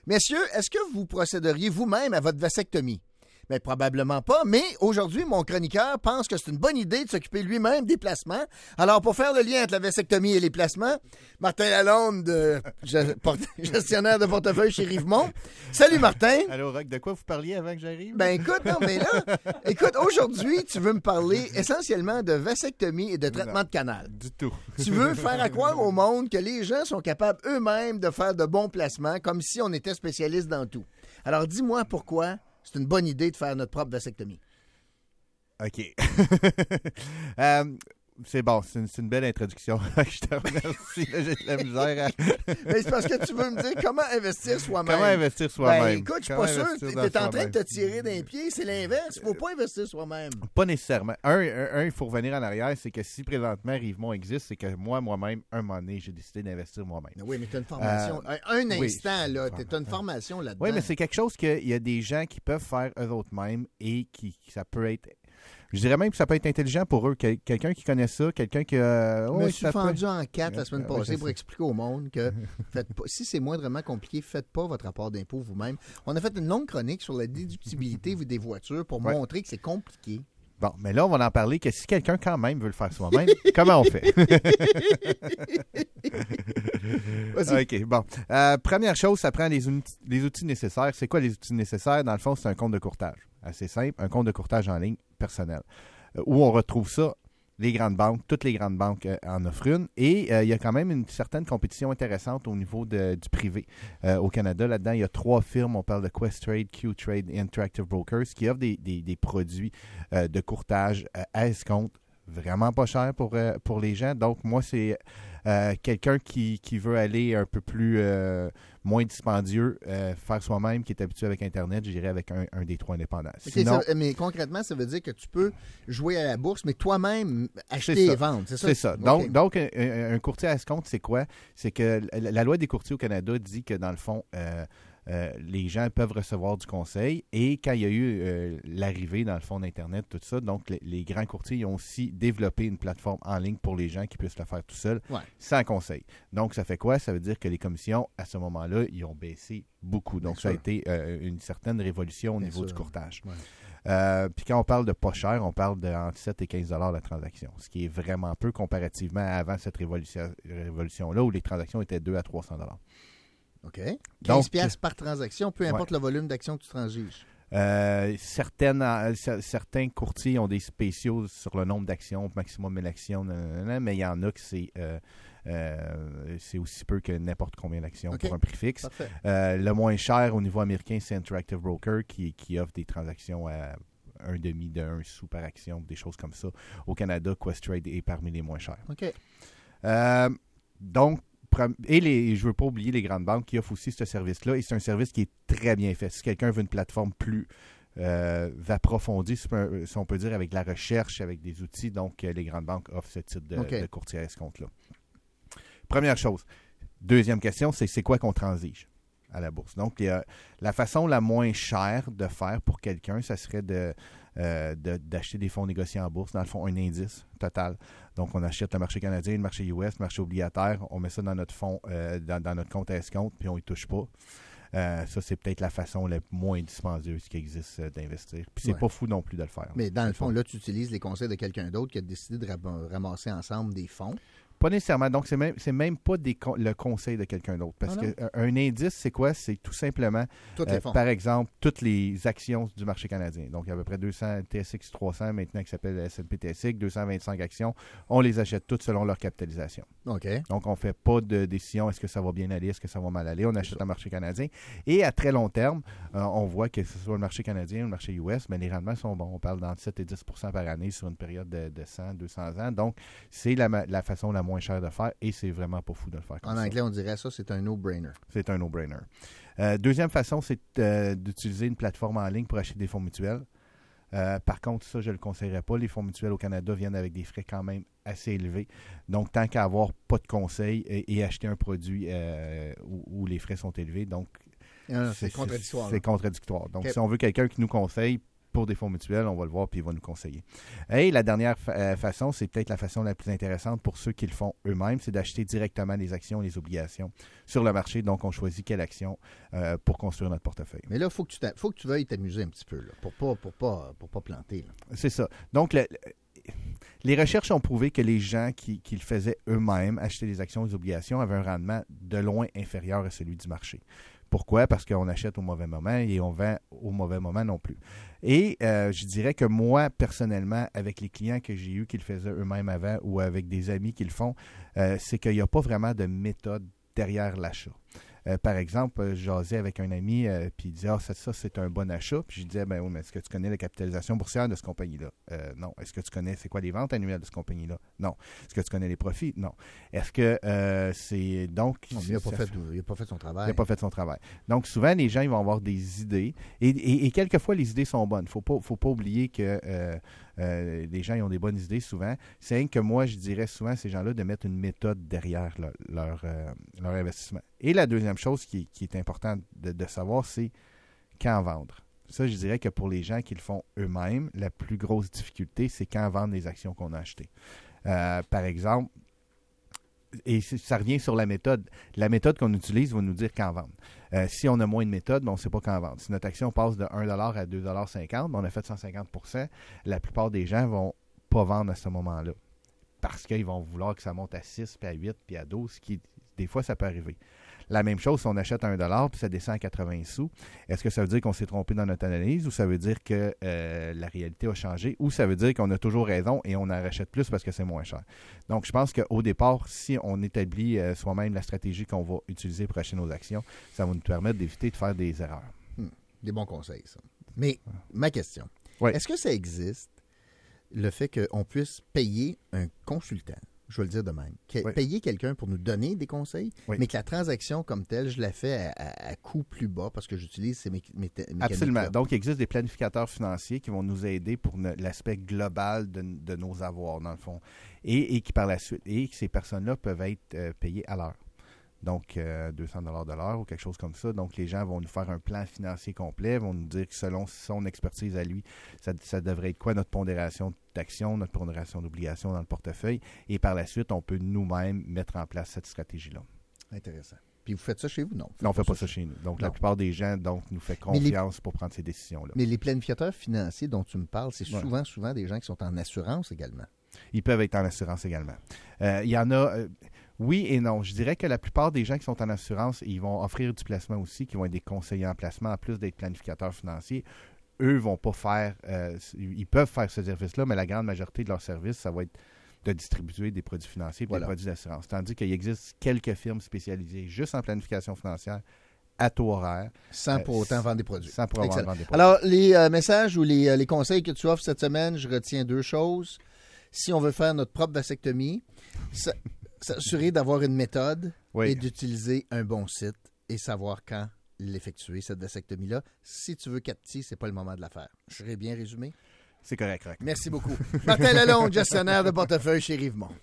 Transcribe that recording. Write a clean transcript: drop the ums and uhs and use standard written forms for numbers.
Messieurs, est-ce que vous procéderiez vous-même à votre vasectomie? Bien, probablement pas, mais aujourd'hui, mon chroniqueur pense que c'est une bonne idée de s'occuper lui-même des placements. Alors, pour faire le lien entre la vasectomie et les placements, Martin Lalonde, gestionnaire de portefeuille chez Rivemont. Salut, Martin. Allô, Rock, de quoi vous parliez avant que j'arrive? Ben écoute, non, mais là, aujourd'hui, tu veux me parler essentiellement de vasectomie et de traitement de canal. Du tout. Tu veux faire croire au monde que les gens sont capables eux-mêmes de faire de bons placements, comme si on était spécialiste dans tout. Alors, dis-moi pourquoi c'est une bonne idée de faire notre propre vasectomie. OK. C'est bon, c'est une belle introduction. Je te remercie. J'ai de la misère Mais c'est parce que tu veux me dire comment investir soi-même. Comment investir soi-même? Ben, écoute, je suis pas sûr. Tu es en train de te tirer d'un pied. C'est l'inverse. Il ne faut pas investir soi-même. Pas nécessairement. Il faut revenir en arrière. C'est que si présentement Rivemont existe, c'est que moi-même, un moment donné, j'ai décidé d'investir moi-même. Oui, mais tu as une formation. Un instant, là. Tu as une formation là-dedans. Oui, mais c'est quelque chose qu'il y a des gens qui peuvent faire eux-mêmes et qui ça peut être... Je dirais même que ça peut être intelligent pour eux. Quelqu'un qui connaît ça, quelqu'un qui... Je me suis fendu en 4 la semaine passée pour expliquer au monde que si c'est moindrement compliqué, faites pas votre rapport d'impôt vous-même. On a fait une longue chronique sur la déductibilité des voitures pour montrer que c'est compliqué. Bon, mais là, on va en parler que si quelqu'un quand même veut le faire soi-même, comment on fait? OK, bon. Première chose, ça prend les outils nécessaires. C'est quoi les outils nécessaires? Dans le fond, c'est un compte de courtage. Assez simple, un compte de courtage en ligne personnel. Où on retrouve ça? Les grandes banques, toutes les grandes banques en offrent une. Et il y a quand même une certaine compétition intéressante au niveau du privé. Au Canada, là-dedans, il y a 3 firmes. On parle de Questrade, Qtrade et Interactive Brokers qui offrent des produits de courtage à escompte. Vraiment pas cher pour les gens. Donc, moi, c'est quelqu'un qui veut aller un peu plus moins dispendieux, faire soi-même, qui est habitué avec Internet, j'irais avec un des 3 indépendants. Okay, Sinon, mais concrètement, ça veut dire que tu peux jouer à la bourse, mais toi-même acheter et vendre, c'est ça? C'est ça. Okay. Donc un courtier à escompte, c'est quoi? C'est que la loi des courtiers au Canada dit que, dans le fond, les gens peuvent recevoir du conseil et quand il y a eu l'arrivée, dans le fond, d'Internet, tout ça, donc les grands courtiers ils ont aussi développé une plateforme en ligne pour les gens qui puissent le faire tout seuls, sans conseil. Donc, ça fait quoi? Ça veut dire que les commissions, à ce moment-là, ils ont baissé beaucoup. Donc, ça a été une certaine révolution au niveau du courtage. Ouais. Puis quand on parle de pas cher, on parle de entre 7 et 15 $ la transaction, ce qui est vraiment peu comparativement à avant cette révolution-là où les transactions étaient 2 à 300 $. OK. 15 piastres par transaction, peu importe le volume d'actions que tu transiges. Certains courtiers ont des spéciaux sur le nombre d'actions, maximum 1000 actions, mais il y en a que c'est aussi peu que n'importe combien d'actions pour un prix fixe. Le moins cher au niveau américain, c'est Interactive Broker qui offre des transactions à 1,5 de 1 sou par action, des choses comme ça. Au Canada, Questrade est parmi les moins chers. OK. Donc, et je ne veux pas oublier les grandes banques qui offrent aussi ce service-là. Et c'est un service qui est très bien fait. Si quelqu'un veut une plateforme plus approfondie, si on peut dire, avec la recherche, avec des outils, donc les grandes banques offrent ce type de courtier à escompte-là. Première chose. Deuxième question, c'est quoi qu'on transige à la bourse? Donc, la façon la moins chère de faire pour quelqu'un, ça serait d'acheter des fonds négociés en bourse, dans le fond, un indice total. Donc, on achète le marché canadien, le marché US, le marché obligataire, on met ça dans notre fonds, dans notre compte à escompte, puis on n'y touche pas. Ça, c'est peut-être la façon la moins dispendieuse qui existe d'investir. Puis c'est pas fou non plus de le faire. Mais dans le fond, là, tu utilises les conseils de quelqu'un d'autre qui a décidé de ramasser ensemble des fonds. Pas nécessairement. Donc, c'est même pas le conseil de quelqu'un d'autre. Parce qu'un indice, c'est quoi? C'est tout simplement, par exemple, toutes les actions du marché canadien. Donc, il y a à peu près 200 TSX 300 maintenant qui s'appelle S&P TSX, 225 actions. On les achète toutes selon leur capitalisation. OK. Donc, on ne fait pas de décision, est-ce que ça va bien aller, est-ce que ça va mal aller. On achète un marché canadien. Et à très long terme, on voit que ce soit le marché canadien ou le marché US, mais les rendements sont bons. On parle d'entre 7 et 10 % par année sur une période de 100, 200 ans. Donc, c'est la façon la moins cher de faire et c'est vraiment pas fou de le faire comme ça. En anglais, on dirait ça, c'est un no-brainer. C'est un no-brainer. Deuxième façon, c'est d'utiliser une plateforme en ligne pour acheter des fonds mutuels. Par contre, ça, je ne le conseillerais pas. Les fonds mutuels au Canada viennent avec des frais quand même assez élevés. Donc, tant qu'à avoir pas de conseils et acheter un produit où les frais sont élevés, donc c'est contradictoire. C'est contradictoire. Donc, si on veut quelqu'un qui nous conseille, pour des fonds mutuels, on va le voir puis il va nous conseiller. Et la dernière façon, c'est peut-être la façon la plus intéressante pour ceux qui le font eux-mêmes, c'est d'acheter directement les actions, les obligations sur le marché. Donc, on choisit quelle action pour construire notre portefeuille. Mais là, il faut que tu veuilles t'amuser un petit peu là, pour pas planter. Là. C'est ça. Donc, les recherches ont prouvé que les gens qui le faisaient eux-mêmes, acheter des actions et des obligations, avaient un rendement de loin inférieur à celui du marché. Pourquoi? Parce qu'on achète au mauvais moment et on vend au mauvais moment non plus. Et je dirais que moi, personnellement, avec les clients que j'ai eus qui le faisaient eux-mêmes avant ou avec des amis qui le font, c'est qu'il n'y a pas vraiment de méthode derrière l'achat. Par exemple, je jasais avec un ami, puis il disait « Ah, ça, c'est un bon achat. » Puis je disais « Ben oui, mais est-ce que tu connais la capitalisation boursière de cette compagnie-là? Non. Est-ce que tu connais c'est quoi les ventes annuelles de cette compagnie-là? Non. Est-ce que tu connais les profits? Non. Est-ce que c'est donc... Non, il n'a pas fait son travail. Il n'a pas fait son travail. Donc, souvent, les gens ils vont avoir des idées. Et quelquefois, les idées sont bonnes. Il ne faut pas oublier que les gens ils ont des bonnes idées souvent. C'est rien que moi, je dirais souvent à ces gens-là de mettre une méthode derrière leur investissement. Et la deuxième chose qui est importante de savoir, c'est quand vendre. Ça, je dirais que pour les gens qui le font eux-mêmes, la plus grosse difficulté, c'est quand vendre les actions qu'on a achetées. Par exemple, et ça revient sur la méthode. La méthode qu'on utilise va nous dire quand vendre. Si on a moins de méthode, on ne sait pas quand vendre. Si notre action passe de 1$ à 2,50$, on a fait 150%, la plupart des gens ne vont pas vendre à ce moment-là. Parce qu'ils vont vouloir que ça monte à 6, puis à 8, puis à 12, qui des fois, ça peut arriver. La même chose, si on achète à 1$ puis ça descend à 80 sous, est-ce que ça veut dire qu'on s'est trompé dans notre analyse ou ça veut dire que la réalité a changé ou ça veut dire qu'on a toujours raison et on en rachète plus parce que c'est moins cher? Donc, je pense qu'au départ, si on établit soi-même la stratégie qu'on va utiliser pour acheter nos actions, ça va nous permettre d'éviter de faire des erreurs. Des bons conseils, ça. Mais ma question, est-ce que ça existe, le fait qu'on puisse payer un consultant? Je vais le dire de même. Payer quelqu'un pour nous donner des conseils, mais que la transaction comme telle, je la fais à coût plus bas parce que j'utilise ces mécaniques-là. Absolument. Donc, il existe des planificateurs financiers qui vont nous aider pour l'aspect global de nos avoirs, dans le fond. Et qui, par la suite, et ces personnes-là peuvent être payées à l'heure. Donc, 200$ de l'heure ou quelque chose comme ça. Donc, les gens vont nous faire un plan financier complet, vont nous dire que selon son expertise à lui, ça devrait être quoi notre pondération d'actions, notre pondération d'obligations dans le portefeuille. Et par la suite, on peut nous-mêmes mettre en place cette stratégie-là. Intéressant. Puis vous faites ça chez vous? Non. Non, on ne fait pas ça chez nous. Donc, la plupart des gens nous font confiance pour prendre ces décisions-là. Mais les planificateurs financiers dont tu me parles, c'est souvent des gens qui sont en assurance également. Ils peuvent être en assurance également. Il y en a... oui et non. Je dirais que la plupart des gens qui sont en assurance, ils vont offrir du placement aussi, qui vont être des conseillers en placement, en plus d'être planificateurs financiers. Eux vont pas faire... ils peuvent faire ce service-là, mais la grande majorité de leur service, ça va être de distribuer des produits financiers et des produits d'assurance. Tandis qu'il existe quelques firmes spécialisées juste en planification financière à taux horaire. Sans pour autant vendre des produits. Sans pour autant vendre des produits. Alors, les messages ou les conseils que tu offres cette semaine, je retiens 2 choses. Si on veut faire notre propre vasectomie, s'assurer d'avoir une méthode et d'utiliser un bon site et savoir quand l'effectuer, cette vasectomie-là. Si tu veux 4 petits, c'est pas le moment de la faire. Je serais bien résumé? C'est correct, Roch. Merci beaucoup. Martin Lalonde, gestionnaire de portefeuille chez Rivemont.